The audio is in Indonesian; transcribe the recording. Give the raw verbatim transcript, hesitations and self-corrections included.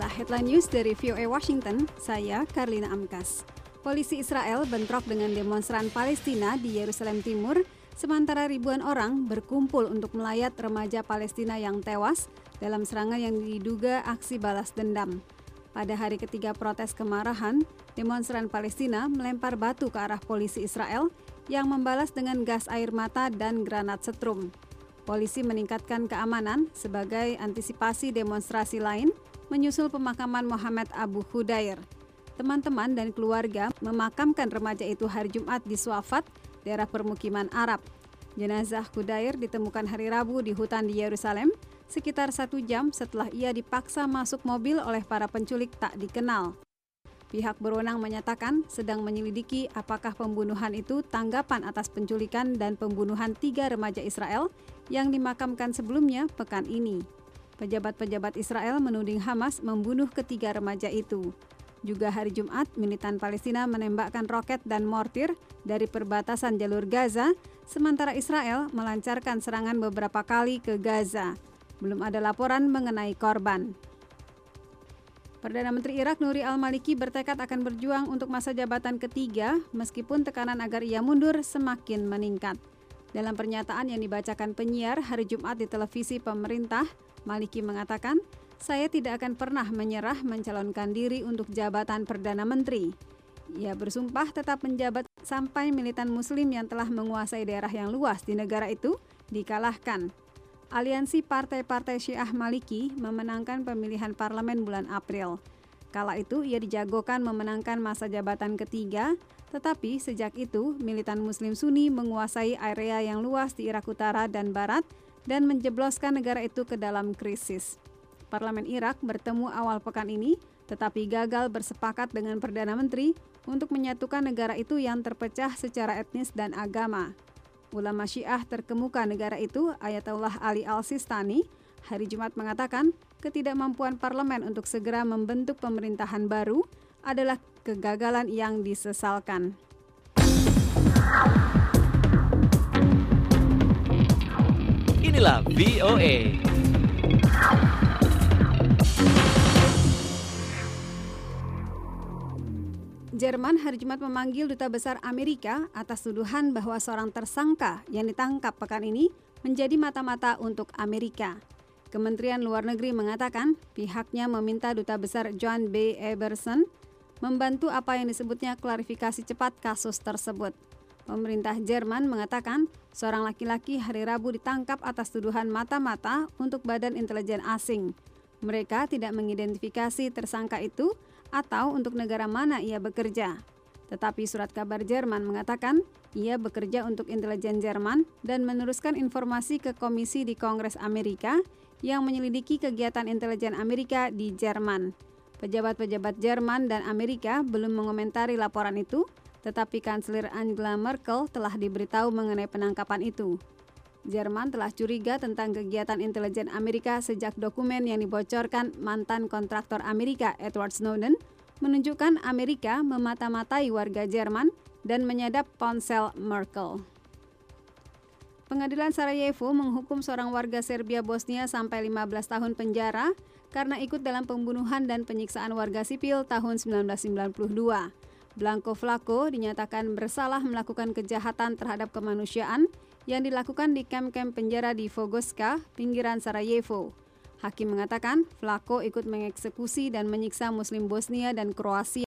Inilah headline news dari V O A Washington, saya Karlina Amkas. Polisi Israel bentrok dengan demonstran Palestina di Yerusalem Timur, sementara ribuan orang berkumpul untuk melayat remaja Palestina yang tewas dalam serangan yang diduga aksi balas dendam. Pada hari ketiga protes kemarahan, demonstran Palestina melempar batu ke arah polisi Israel yang membalas dengan gas air mata dan granat setrum. Polisi meningkatkan keamanan sebagai antisipasi demonstrasi lain menyusul pemakaman Muhammad Abu Khudair. Teman-teman dan keluarga memakamkan remaja itu hari Jumat di Suafat, daerah permukiman Arab. Jenazah Khudair ditemukan hari Rabu di hutan di Yerusalem, sekitar satu jam setelah ia dipaksa masuk mobil oleh para penculik tak dikenal. Pihak berwenang menyatakan sedang menyelidiki apakah pembunuhan itu tanggapan atas penculikan dan pembunuhan tiga remaja Israel yang dimakamkan sebelumnya pekan ini. Pejabat-pejabat Israel menuding Hamas membunuh ketiga remaja itu. Juga hari Jumat, militan Palestina menembakkan roket dan mortir dari perbatasan jalur Gaza, sementara Israel melancarkan serangan beberapa kali ke Gaza. Belum ada laporan mengenai korban. Perdana Menteri Irak Nouri al-Maliki bertekad akan berjuang untuk masa jabatan ketiga meskipun tekanan agar ia mundur semakin meningkat. Dalam pernyataan yang dibacakan penyiar hari Jumat di televisi pemerintah, Maliki mengatakan, "Saya tidak akan pernah menyerah mencalonkan diri untuk jabatan Perdana Menteri." Ia bersumpah tetap menjabat sampai militan Muslim yang telah menguasai daerah yang luas di negara itu dikalahkan. Aliansi partai-partai Syiah Maliki memenangkan pemilihan parlemen bulan April. Kala itu ia dijagokan memenangkan masa jabatan ketiga, tetapi sejak itu militan Muslim Sunni menguasai area yang luas di Irak Utara dan Barat dan menjebloskan negara itu ke dalam krisis. Parlemen Irak bertemu awal pekan ini, tetapi gagal bersepakat dengan Perdana Menteri untuk menyatukan negara itu yang terpecah secara etnis dan agama. Ulama Syiah terkemuka negara itu, Ayatollah Ali Al-Sistani, hari Jumat mengatakan ketidakmampuan parlemen untuk segera membentuk pemerintahan baru adalah kegagalan yang disesalkan. Inilah V O A. Jerman hari Jumat memanggil Duta Besar Amerika atas tuduhan bahwa seorang tersangka yang ditangkap pekan ini menjadi mata-mata untuk Amerika. Kementerian Luar Negeri mengatakan pihaknya meminta Duta Besar John B. Eberson membantu apa yang disebutnya klarifikasi cepat kasus tersebut. Pemerintah Jerman mengatakan seorang laki-laki hari Rabu ditangkap atas tuduhan mata-mata untuk badan intelijen asing. Mereka tidak mengidentifikasi tersangka itu atau untuk negara mana ia bekerja. Tetapi surat kabar Jerman mengatakan ia bekerja untuk intelijen Jerman dan meneruskan informasi ke komisi di Kongres Amerika yang menyelidiki kegiatan intelijen Amerika di Jerman. Pejabat-pejabat Jerman dan Amerika belum mengomentari laporan itu, tetapi Kanselir Angela Merkel telah diberitahu mengenai penangkapan itu. Jerman telah curiga tentang kegiatan intelijen Amerika sejak dokumen yang dibocorkan mantan kontraktor Amerika Edward Snowden menunjukkan Amerika memata-matai warga Jerman dan menyadap ponsel Merkel. Pengadilan Sarajevo menghukum seorang warga Serbia Bosnia sampai lima belas tahun penjara karena ikut dalam pembunuhan dan penyiksaan warga sipil tahun sembilan belas sembilan puluh dua. Blanko Vlako dinyatakan bersalah melakukan kejahatan terhadap kemanusiaan yang dilakukan di kamp-kamp penjara di Vogošća, pinggiran Sarajevo. Hakim mengatakan Vlako ikut mengeksekusi dan menyiksa Muslim Bosnia dan Kroasia